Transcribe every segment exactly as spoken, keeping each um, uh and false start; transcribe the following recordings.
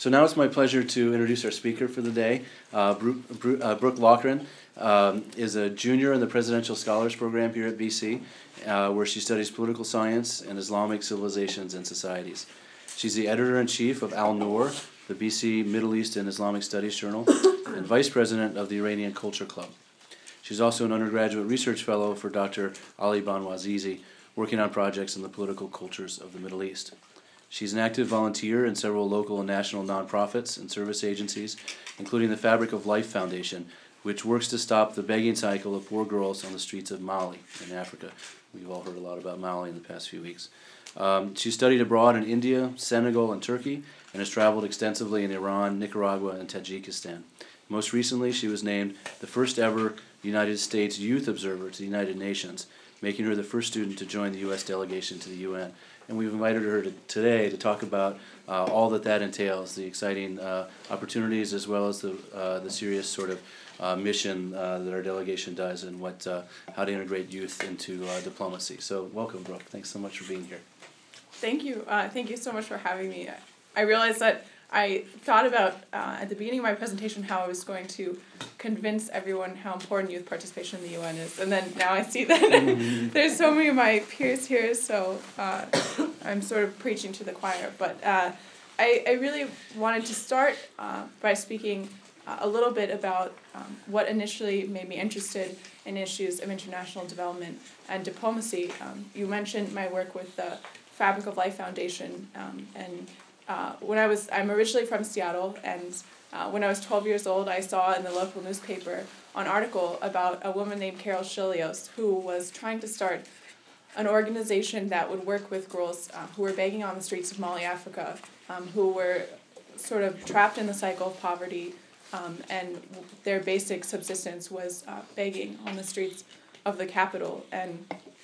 So now it's my pleasure to introduce our speaker for the day. Uh, Bru- Bru- uh, Brooke Loughran um, is a junior in the Presidential Scholars Program here at B C, uh, where she studies political science and Islamic civilizations and societies. She's the editor-in-chief of Al-Noor, the B C Middle East and Islamic Studies Journal, and vice president of the Iranian Culture Club. She's also an undergraduate research fellow for Doctor Ali Banwazizi, working on projects in the political cultures of the Middle East. She's an active volunteer in several local and national nonprofits and service agencies, including the Fabric of Life Foundation, which works to stop the begging cycle of poor girls on the streets of Mali in Africa. We've all heard a lot about Mali in the past few weeks. Um, she studied abroad in India, Senegal, and Turkey, and has traveled extensively in Iran, Nicaragua, and Tajikistan. Most recently, she was named the first ever United States Youth Observer to the United Nations, making her the first student to join the U S delegation to the U N. And we've invited her to, today to talk about uh, all that that entails, the exciting uh, opportunities as well as the uh, the serious sort of uh, mission uh, that our delegation does, and what uh, how to integrate youth into uh, diplomacy. So welcome, Brooke. Thanks so much for being here. Thank you. Uh, thank you so much for having me. I realized that I thought about uh, at the beginning of my presentation how I was going to convince everyone how important youth participation in the U N is, and then now I see that there's so many of my peers here, so uh, I'm sort of preaching to the choir. But uh, I, I really wanted to start uh, by speaking uh, a little bit about um, what initially made me interested in issues of international development and diplomacy. Um, you mentioned my work with the Fabric of Life Foundation, um, and Uh, when I was, I'm originally from Seattle, and uh, when I was twelve years old, I saw in the local newspaper an article about a woman named Carol Chilios, who was trying to start an organization that would work with girls uh, who were begging on the streets of Mali, Africa, um, who were sort of trapped in the cycle of poverty, um, and their basic subsistence was uh, begging on the streets of the capital. And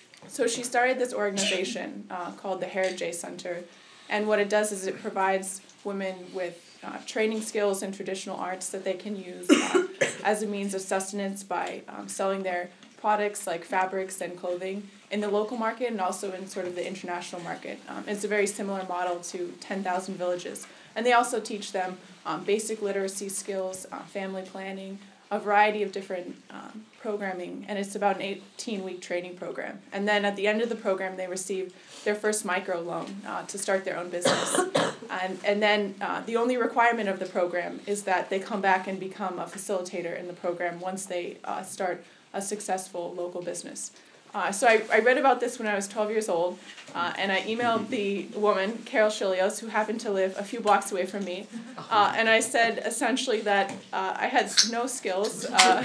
so she started this organization uh, called the Heritage J Center. And what it does is it provides women with uh, training skills in traditional arts that they can use uh, as a means of sustenance by um, selling their products like fabrics and clothing in the local market and also in sort of the international market. Um, it's a very similar model to ten thousand Villages. And they also teach them um, basic literacy skills, uh, family planning, a variety of different um, programming, and it's about an eighteen-week training program. And then at the end of the program, they receive their first micro loan uh, to start their own business. and and then uh, the only requirement of the program is that they come back and become a facilitator in the program once they uh, start a successful local business. Uh, so I, I read about this when I was twelve years old, uh, and I emailed the woman, Carol Chilios, who happened to live a few blocks away from me, uh, and I said essentially that uh, I had no skills, uh,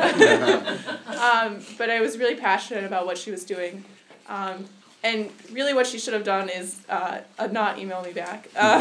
um, but I was really passionate about what she was doing. Um, and really what she should have done is uh, uh, not email me back. Uh,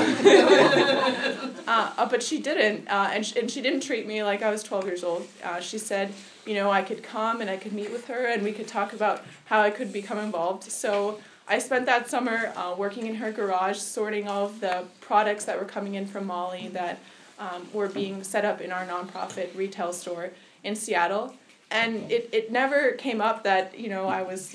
uh, but she didn't, uh, and, sh- and she didn't treat me like I was twelve years old. Uh, she said, you know, I could come and I could meet with her and we could talk about how I could become involved. So I spent that summer uh, working in her garage, sorting all of the products that were coming in from Mali that um, were being set up in our nonprofit retail store in Seattle. And it, it never came up that, you know, I was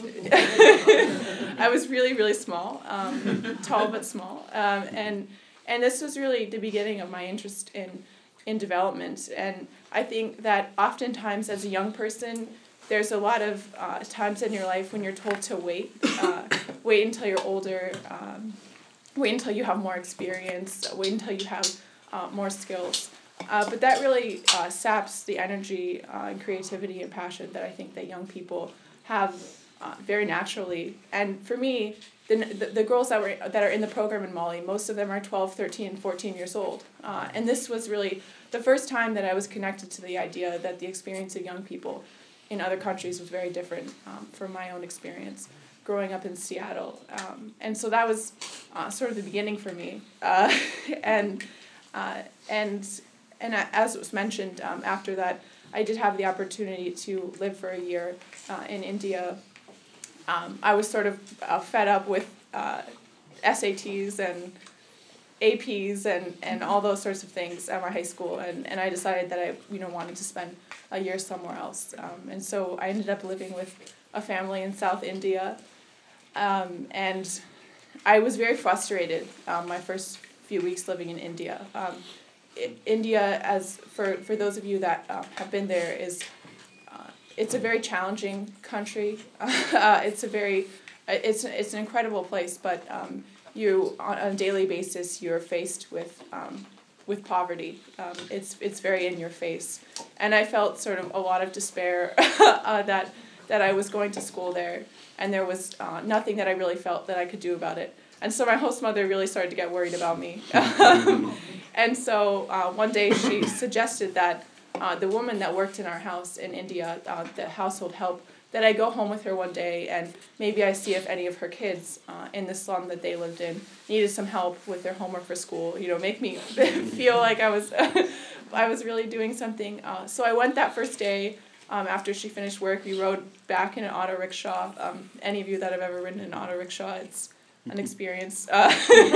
I was really, really small, um, tall but small. Um, and and this was really the beginning of my interest in in development. And I think that oftentimes as a young person, there's a lot of uh, times in your life when you're told to wait, uh, wait until you're older, um, wait until you have more experience, wait until you have uh, more skills. Uh, but that really uh, saps the energy uh, and creativity and passion that I think that young people have uh, very naturally. And for me, the, the the girls that were that are in the program in Mali, most of them are twelve, thirteen, fourteen years old. Uh, and this was really the first time that I was connected to the idea that the experience of young people in other countries was very different um, from my own experience growing up in Seattle. Um, and so that was uh, sort of the beginning for me. Uh, and uh, and And as it was mentioned, um, after that, I did have the opportunity to live for a year uh, in India. Um, I was sort of uh, fed up with uh, S A Ts and A Ps and, and all those sorts of things at my high school, and, and I decided that I you know wanted to spend a year somewhere else. Um, and so I ended up living with a family in South India, um, and I was very frustrated um, my first few weeks living in India. Um, I, India, as for, for those of you that uh, have been there, is uh, it's a very challenging country. uh, it's a very it's it's an incredible place, but um, you on, on a daily basis you're faced with um, with poverty. Um, it's it's very in your face, and I felt sort of a lot of despair uh, that that I was going to school there, and there was uh, nothing that I really felt that I could do about it. And so my host mother really started to get worried about me. And so uh, one day she suggested that uh, the woman that worked in our house in India, uh, the household help, that I go home with her one day and maybe I see if any of her kids uh, in the slum that they lived in needed some help with their homework for school, you know, make me feel like I was I was really doing something. Uh, so I went that first day. Um, after she finished work, we rode back in an auto rickshaw. Um, any of you that have ever ridden an auto rickshaw, it's an experience uh,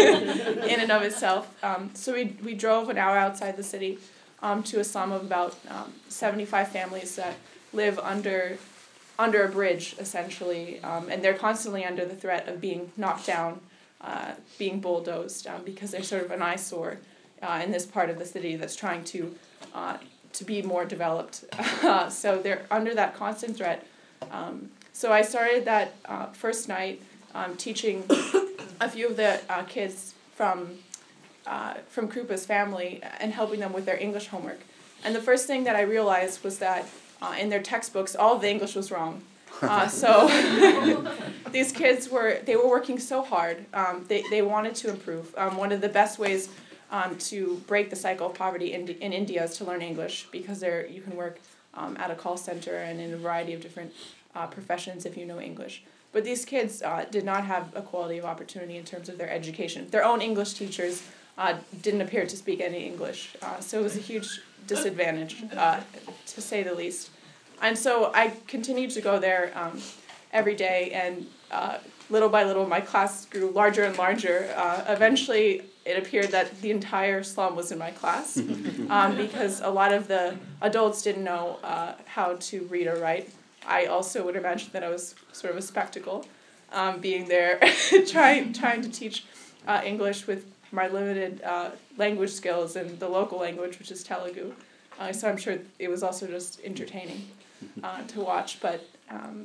in and of itself. Um, so we we drove an hour outside the city um, to a slum of about um, seventy-five families that live under under a bridge, essentially, um, and they're constantly under the threat of being knocked down, uh, being bulldozed, um, because they're sort of an eyesore uh, in this part of the city that's trying to uh, to be more developed. Uh, so they're under that constant threat. Um, so I started that uh, first night um, teaching a few of the uh, kids from uh, from Krupa's family and helping them with their English homework. And the first thing that I realized was that uh, in their textbooks, all of the English was wrong. Uh, so these kids were, they were working so hard. Um, they, they wanted to improve. Um, one of the best ways um, to break the cycle of poverty in, in India is to learn English, because there you can work um, at a call center and in a variety of different uh, professions if you know English. But these kids uh, did not have equality of opportunity in terms of their education. Their own English teachers uh, didn't appear to speak any English, uh, so it was a huge disadvantage, uh, to say the least. And so I continued to go there um, every day, and uh, little by little my class grew larger and larger. Uh, eventually it appeared that the entire slum was in my class, um, because a lot of the adults didn't know uh, how to read or write. I also would imagine that I was sort of a spectacle, um, being there, trying trying to teach uh, English with my limited uh, language skills in the local language, which is Telugu. Uh, so I'm sure it was also just entertaining uh, to watch. But um,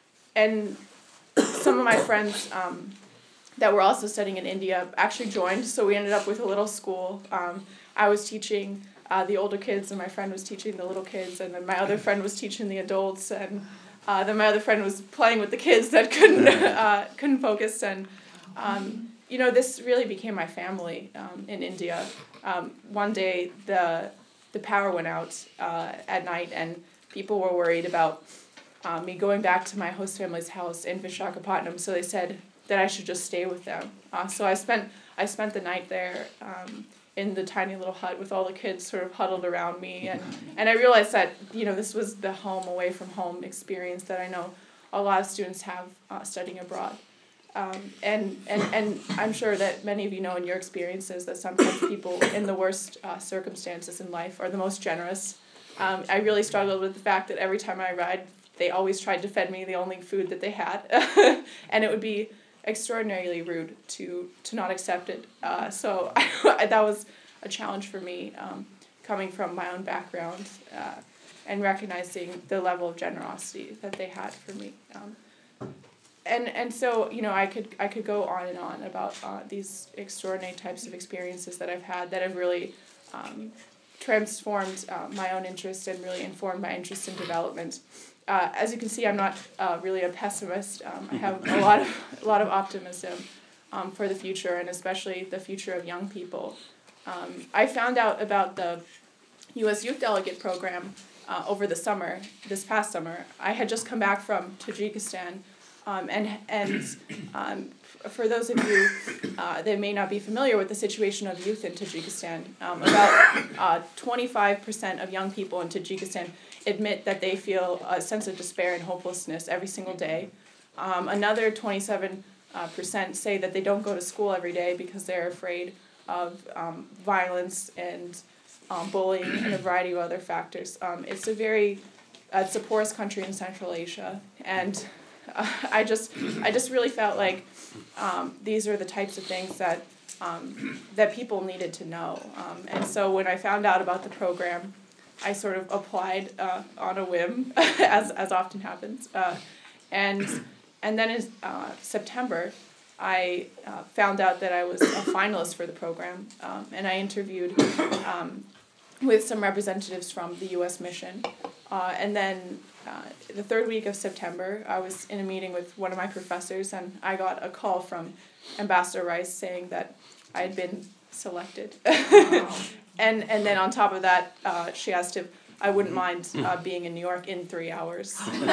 and some of my friends um, that were also studying in India actually joined, so we ended up with a little school. Um, I was teaching Uh, the older kids, and my friend was teaching the little kids, and then my other friend was teaching the adults, and uh, then my other friend was playing with the kids that couldn't uh, couldn't focus. And um, you know, this really became my family um, in India. Um, one day the the power went out uh, at night, and people were worried about uh, me going back to my host family's house in Vishakhapatnam. So they said that I should just stay with them. Uh, so I spent I spent the night there. Um, in the tiny little hut with all the kids sort of huddled around me. And, and I realized that, you know, this was the home away from home experience that I know a lot of students have uh, studying abroad. Um, and, and, and I'm sure that many of you know in your experiences that sometimes people in the worst uh, circumstances in life are the most generous. Um, I really struggled with the fact that every time I ride, they always tried to feed me the only food that they had. And it would be extraordinarily rude to to not accept it. Uh, so I, that was a challenge for me, um, coming from my own background uh, and recognizing the level of generosity that they had for me. Um, and and so you know I could I could go on and on about uh, these extraordinary types of experiences that I've had that have really um, transformed uh, my own interest and really informed my interest in development. Uh, as you can see, I'm not uh, really a pessimist. Um, I have a lot of a lot of optimism um, for the future, and especially the future of young people. Um, I found out about the U S Youth Delegate Program uh, over the summer, this past summer. I had just come back from Tajikistan, um, and and um, for those of you uh, that may not be familiar with the situation of youth in Tajikistan, um, about uh, twenty-five percent of young people in Tajikistan admit that they feel a sense of despair and hopelessness every single day. Um, another twenty-seven uh, percent say that they don't go to school every day because they're afraid of um, violence and um, bullying and a variety of other factors. Um, it's a very, uh, it's a poorest country in Central Asia, and uh, I just, I just really felt like um, these are the types of things that um, that people needed to know. Um, and so when I found out about the program, I sort of applied uh, on a whim, as as often happens. Uh, and and then in uh, September, I uh, found out that I was a finalist for the program, um, and I interviewed um, with some representatives from the U S mission. Uh, and then uh, the third week of September, I was in a meeting with one of my professors, and I got a call from Ambassador Rice saying that I had been selected. Wow. and and then on top of that, uh, she asked if I wouldn't mind uh, being in New York in three hours.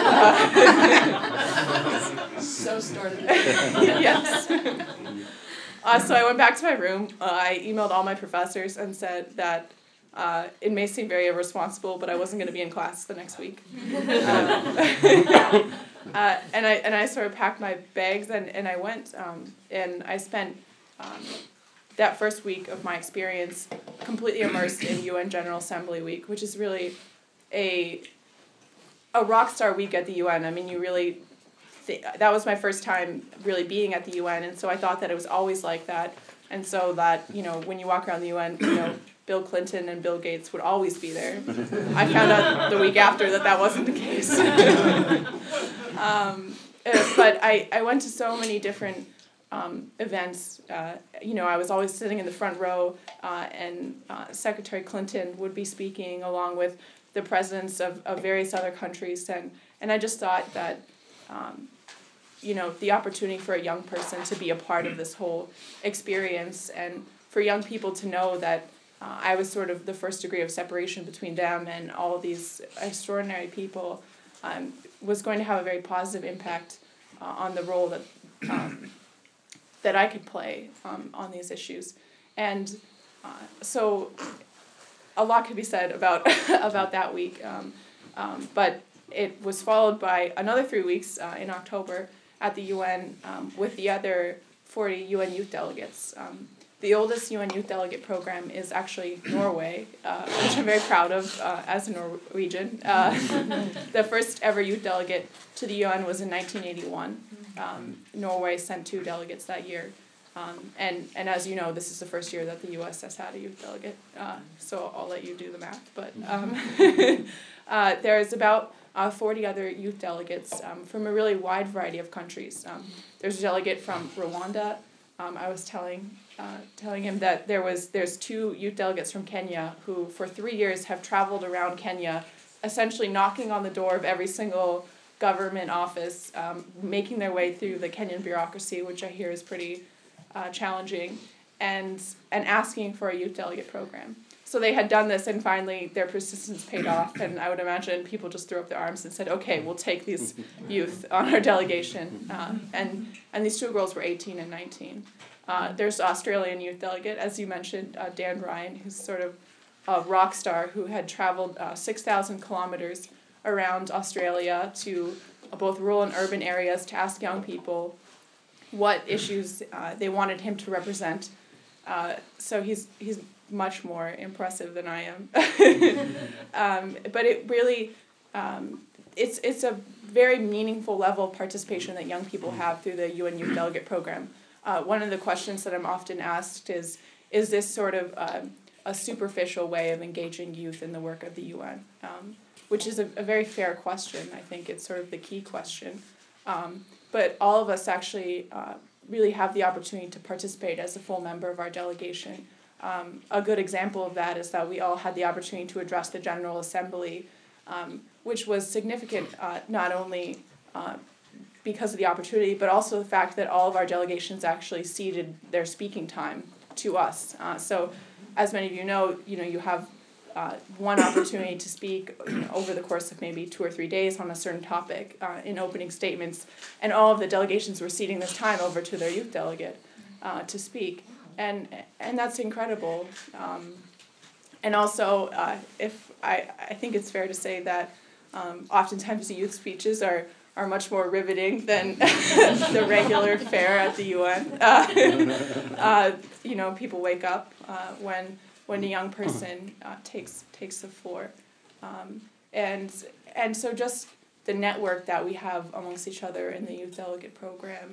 So started. Yes. Uh, so I went back to my room. Uh, I emailed all my professors and said that uh, it may seem very irresponsible, but I wasn't going to be in class the next week. Uh, uh, and I and I sort of packed my bags and, and I went. Um, and I spent um, that first week of my experience completely immersed in U N General Assembly Week, which is really a a rock star week at the U N. I mean, you really, th- that was my first time really being at the U N, and so I thought that it was always like that, and so that, you know, when you walk around the U N, you know, Bill Clinton and Bill Gates would always be there. I found out the week after that that wasn't the case. um, uh, but I, I went to so many different um, events. Uh, you know, I was always sitting in the front row, uh, and uh, Secretary Clinton would be speaking along with the presidents of, of various other countries, and, and I just thought that, um, you know, the opportunity for a young person to be a part of this whole experience, and for young people to know that uh, I was sort of the first degree of separation between them and all of these extraordinary people, um, was going to have a very positive impact uh, on the role that um, that I could play um, on these issues. And uh, so a lot could be said about about that week, um, um, but it was followed by another three weeks uh, in October at the U N um, with the other forty U N youth delegates. Um, the oldest U N youth delegate program is actually Norway, uh, which I'm very proud of uh, as a Norwegian. Uh, the first ever youth delegate to the U N was in nineteen eighty-one. Um, Norway sent two delegates that year. Um, and, and as you know, this is the first year that the U S has had a youth delegate, uh, so I'll let you do the math. But um, uh, there's about uh, forty other youth delegates um, from a really wide variety of countries. Um, there's a delegate from Rwanda. Um, I was telling uh, telling him that there was there's two youth delegates from Kenya who for three years have traveled around Kenya, essentially knocking on the door of every single government office, um, making their way through the Kenyan bureaucracy, which I hear is pretty Uh, challenging, and and asking for a youth delegate program. So they had done this, and finally their persistence paid off, and I would imagine people just threw up their arms and said, okay, we'll take these youth on our delegation. Uh, and, and these two girls were eighteen and nineteen. Uh, there's the Australian youth delegate, as you mentioned, uh, Dan Ryan, who's sort of a rock star who had traveled uh, six thousand kilometers around Australia to uh, both rural and urban areas to ask young people what issues uh, they wanted him to represent. Uh, so he's he's much more impressive than I am. um, but it really, um, it's it's a very meaningful level of participation that young people have through the U N Youth Delegate Program. Uh, one of the questions that I'm often asked is, is this sort of uh, a superficial way of engaging youth in the work of the U N? Um, which is a, a very fair question. I think it's sort of the key question. Um, But all of us actually uh, really have the opportunity to participate as a full member of our delegation. Um, a good example of that is that we all had the opportunity to address the General Assembly, um, which was significant uh, not only uh, because of the opportunity, but also the fact that all of our delegations actually ceded their speaking time to us. Uh, so, as many of you know, you know you have Uh, one opportunity to speak, you know, over the course of maybe two or three days on a certain topic uh, in opening statements, and all of the delegations were ceding this time over to their youth delegate uh, to speak, and and that's incredible. Um, and also, uh, if I I think it's fair to say that um, oftentimes the youth speeches are are much more riveting than the regular fare at the U N. Uh, uh, you know, people wake up uh, when. when a young person uh, takes takes the floor. Um, and and so just the network that we have amongst each other in the youth delegate program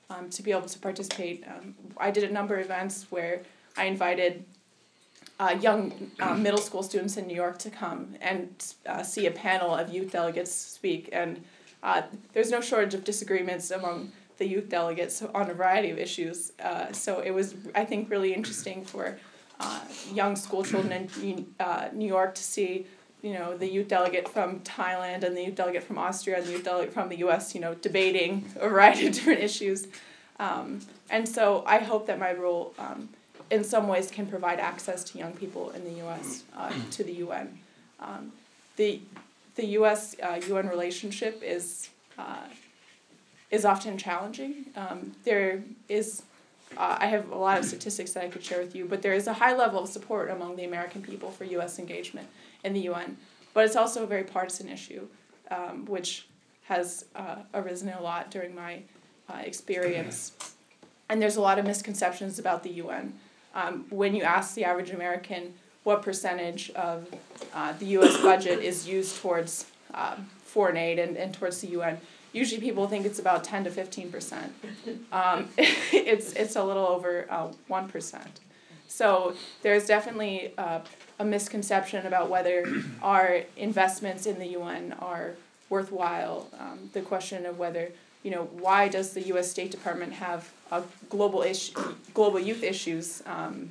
um, to be able to participate. Um, I did a number of events where I invited uh, young uh, middle school students in New York to come and uh, see a panel of youth delegates speak. And uh, there's no shortage of disagreements among the youth delegates on a variety of issues. Uh, so it was, I think, really interesting for uh, young school children in uh, New York to see, you know, the youth delegate from Thailand and the youth delegate from Austria and the youth delegate from the U S, you know, debating a variety of different issues. Um, and so I hope that my role um, in some ways can provide access to young people in the U S uh, to the U N. Um, the the U S uh, U N relationship is uh, is often challenging. Um, there is, uh, I have a lot of statistics that I could share with you, but there is a high level of support among the American people for U S engagement in the U N. But it's also a very partisan issue, um, which has uh, arisen a lot during my uh, experience. And there's a lot of misconceptions about the U N. Um, when you ask the average American what percentage of uh, the U S budget is used towards uh, foreign aid and, and towards the U N, usually people think it's about ten to fifteen percent. Um, it's, it's a little over uh, one percent. So there's definitely uh, a misconception about whether our investments in the U N are worthwhile. Um, the question of whether, you know, why does the U S State Department have a global issue, global youth issues um,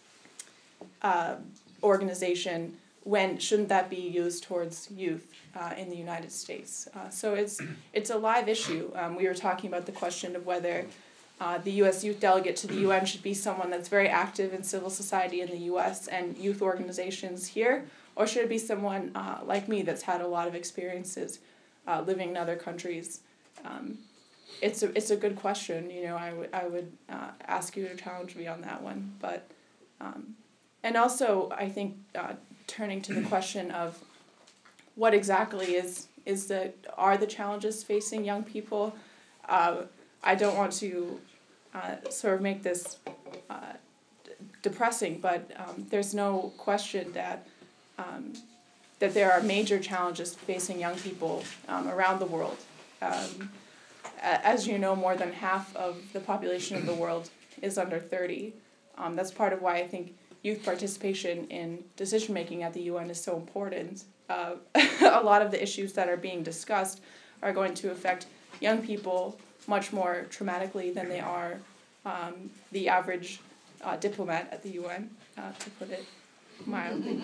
uh, organization, when shouldn't that be used towards youth uh, in the United States? Uh, so it's it's a live issue. Um, we were talking about the question of whether uh, the U S youth delegate to the U N should be someone that's very active in civil society in the U S and youth organizations here, or should it be someone uh, like me that's had a lot of experiences uh, living in other countries? Um, it's a it's a good question. You know, I would I would uh, ask you to challenge me on that one, but um, and also I think. Uh, turning to the question of what exactly is is the are the challenges facing young people. Uh, I don't want to uh, sort of make this uh, d- depressing, but um, there's no question that um, that there are major challenges facing young people um, around the world. Um, a- as you know, more than half of the population of the world is under thirty. Um, that's part of why I think youth participation in decision-making at the U N is so important. Uh, a lot of the issues that are being discussed are going to affect young people much more traumatically than they are um, the average uh, diplomat at the U N, uh, to put it mildly.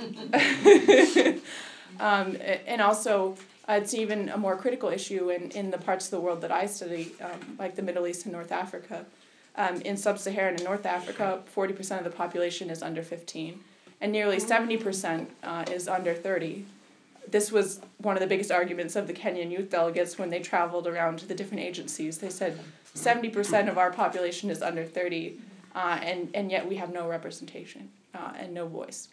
um, and also, uh, it's even a more critical issue in, in the parts of the world that I study, um, like the Middle East and North Africa. Um, in sub-Saharan and North Africa, forty percent of the population is under fifteen, and nearly seventy percent uh, is under thirty. This was one of the biggest arguments of the Kenyan youth delegates when they traveled around to the different agencies. They said seventy percent of our population is under thirty, uh, and, and yet we have no representation uh, and no voice.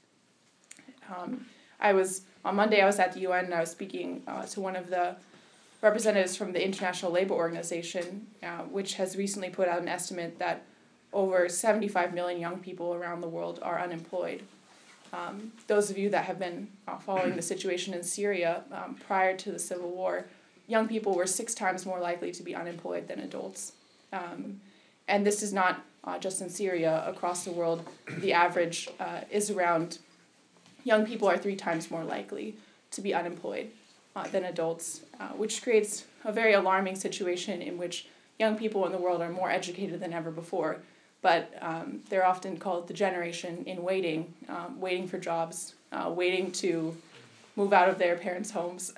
Um, I was, on Monday I was at the U N and I was speaking uh, to one of the representatives from the International Labour Organization, uh, which has recently put out an estimate that over seventy-five million young people around the world are unemployed. Um, those of you that have been uh, following the situation in Syria um, prior to the civil war, young people were six times more likely to be unemployed than adults. Um, and this is not uh, just in Syria. Across the world, the average uh, is around, young people are three times more likely to be unemployed Uh, than adults, uh, which creates a very alarming situation in which young people in the world are more educated than ever before, but um, they're often called the generation in waiting, um, waiting for jobs, uh, waiting to move out of their parents' homes,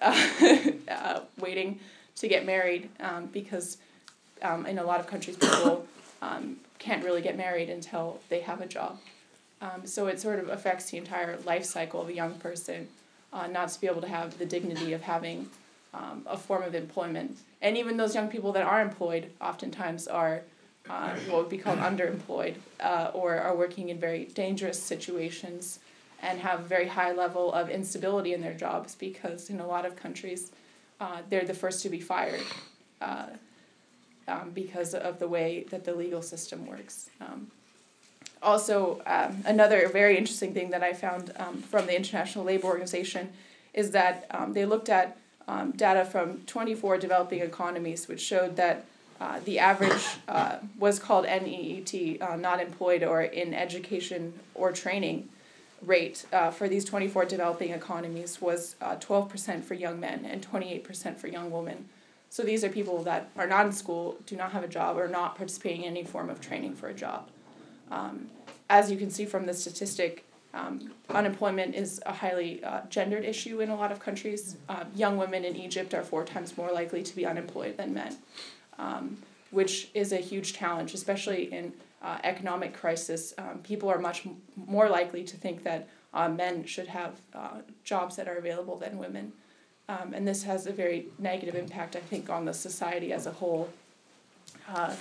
uh, waiting to get married, um, because um, in a lot of countries people um, can't really get married until they have a job. Um, so it sort of affects the entire life cycle of a young person. Uh, not to be able to have the dignity of having um, a form of employment. And even those young people that are employed oftentimes are uh, what would be called underemployed uh, or are working in very dangerous situations and have a very high level of instability in their jobs because in a lot of countries uh, they're the first to be fired uh, um, because of the way that the legal system works. Um, Also, um, another very interesting thing that I found um, from the International Labour Organization is that um, they looked at um, data from twenty-four developing economies, which showed that uh, the average uh, was called N E E T, uh, not employed or in education or training rate uh, for these twenty-four developing economies was uh, twelve percent for young men and twenty-eight percent for young women. So these are people that are not in school, do not have a job, or not participating in any form of training for a job. Um, as you can see from the statistic, um, unemployment is a highly uh, gendered issue in a lot of countries. Uh, young women in Egypt are four times more likely to be unemployed than men, um, which is a huge challenge, especially in uh, economic crisis. Um, people are much m- more likely to think that uh, men should have uh, jobs that are available than women. Um, and this has a very negative impact, I think, on the society as a whole. Uh,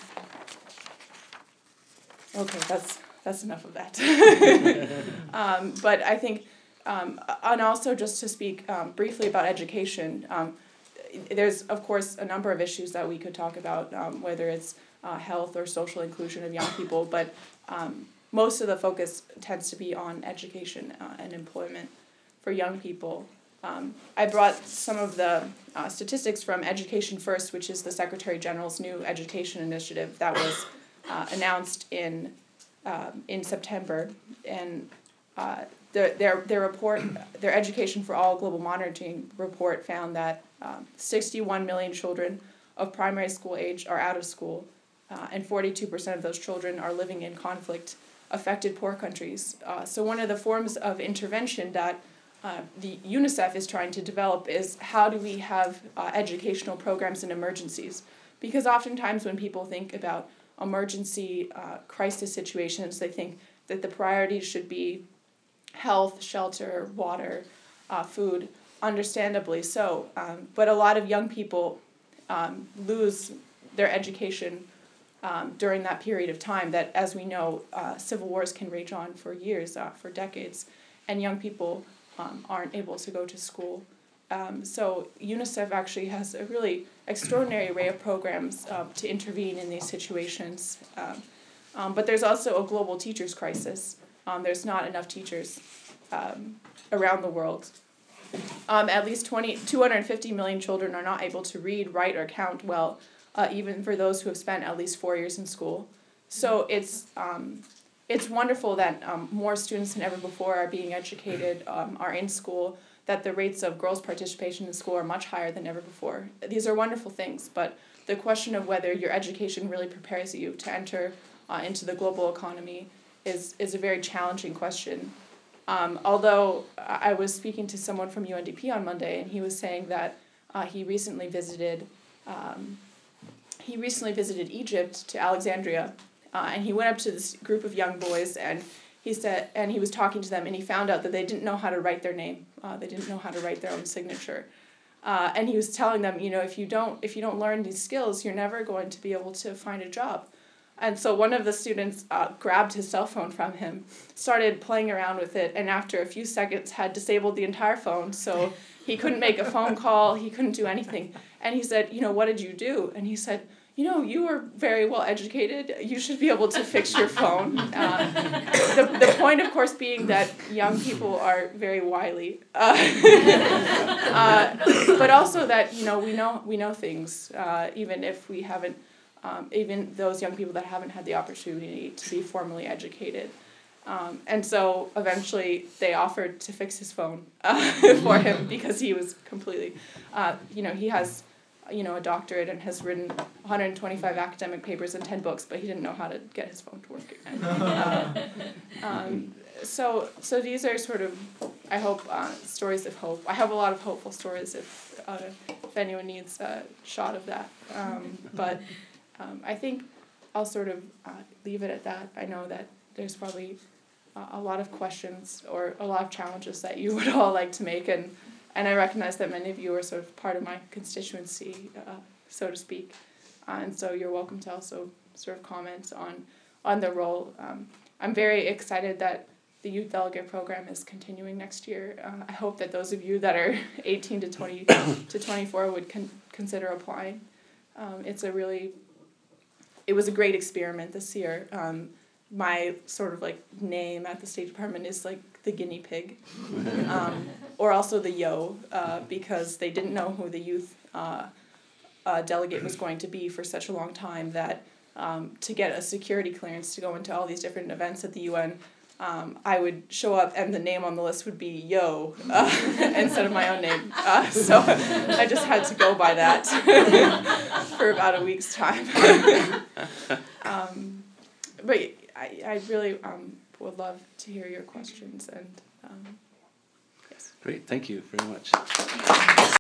okay, that's that's enough of that. um, but I think, um, and also just to speak um, briefly about education, um, there's, of course, a number of issues that we could talk about, um, whether it's uh, health or social inclusion of young people, but um, most of the focus tends to be on education uh, and employment for young people. Um, I brought some of the uh, statistics from Education First, which is the Secretary General's new education initiative that was uh, announced in um, in September, and uh, their their their report, their Education for All Global Monitoring report found that um, sixty-one million children of primary school age are out of school, uh, and forty-two percent of those children are living in conflict-affected poor countries. Uh, so one of the forms of intervention that Uh, the UNICEF is trying to develop is how do we have uh, educational programs in emergencies? Because oftentimes when people think about emergency uh, crisis situations, they think that the priorities should be health, shelter, water, uh, food, understandably so. Um, but a lot of young people um, lose their education um, during that period of time that, as we know, uh, civil wars can rage on for years, uh, for decades, and young people Um, aren't able to go to school. Um, so UNICEF actually has a really extraordinary array of programs uh, to intervene in these situations. Um, um, but there's also a global teachers crisis. Um, there's not enough teachers um, around the world. Um, at least twenty, two hundred fifty million children are not able to read, write, or count well, uh, even for those who have spent at least four years in school. So it's um, It's wonderful that um, more students than ever before are being educated, um, are in school, that the rates of girls' participation in school are much higher than ever before. These are wonderful things, but the question of whether your education really prepares you to enter uh, into the global economy is, is a very challenging question. Um, although I was speaking to someone from U N D P on Monday, and he was saying that uh, he recently visited um, he recently visited Egypt, to Alexandria. Uh, and he went up to this group of young boys, and he said, and he was talking to them, and he found out that they didn't know how to write their name. Uh, they didn't know how to write their own signature. Uh, and he was telling them, you know, if you don't, if you don't learn these skills, you're never going to be able to find a job. And so one of the students uh, grabbed his cell phone from him, started playing around with it, and after a few seconds had disabled the entire phone, so he couldn't make a phone call, he couldn't do anything. And he said, you know, what did you do? And he said, you know, you are very well educated. You should be able to fix your phone. Uh, the the point, of course, being that young people are very wily, uh, uh, but also that you know we know we know things, uh, even if we haven't, um, even those young people that haven't had the opportunity to be formally educated. Um, and so eventually they offered to fix his phone uh, for him because he was completely, uh, you know, he has. you know, a doctorate and has written one hundred twenty-five academic papers and ten books, but he didn't know how to get his phone to work again. Uh, um, so, so these are sort of, I hope, uh, stories of hope. I have a lot of hopeful stories if uh, if anyone needs a shot of that. Um, but um, I think I'll sort of uh, leave it at that. I know that there's probably uh, a lot of questions or a lot of challenges that you would all like to make, and And I recognize that many of you are sort of part of my constituency, uh, so to speak. Uh, and so you're welcome to also sort of comment on, on the role. Um, I'm very excited that the Youth Delegate Program is continuing next year. Uh, I hope that those of you that are eighteen to twenty to twenty-four would con- consider applying. Um, it's a really, it was a great experiment this year. Um, my sort of like name at the State Department is like the guinea pig, um, or also the yo, uh, because they didn't know who the youth uh, a delegate was going to be for such a long time that um, to get a security clearance to go into all these different events at the U N, um, I would show up and the name on the list would be Yo uh, instead of my own name. Uh, so I just had to go by that for about a week's time. um, but I, I really um, would love to hear your questions and um, yes. Great, thank you very much.